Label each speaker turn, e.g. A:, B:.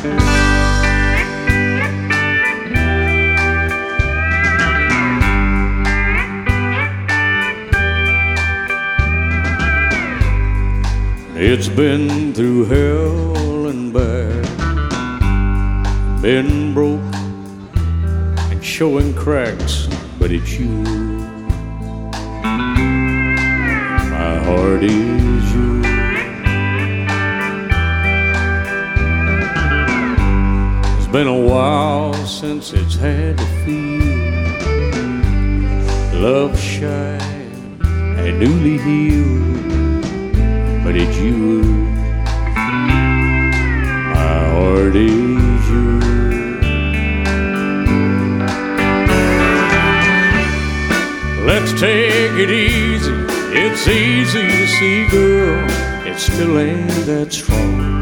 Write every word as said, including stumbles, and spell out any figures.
A: It's been through hell and back, been broke and showing cracks, but it's you. My heart is yours. It's been a while since it's had to feel love shy and newly healed, but it's you. My heart is yours. Let's take it easy. It's easy to see, girl, it still ain't that strong.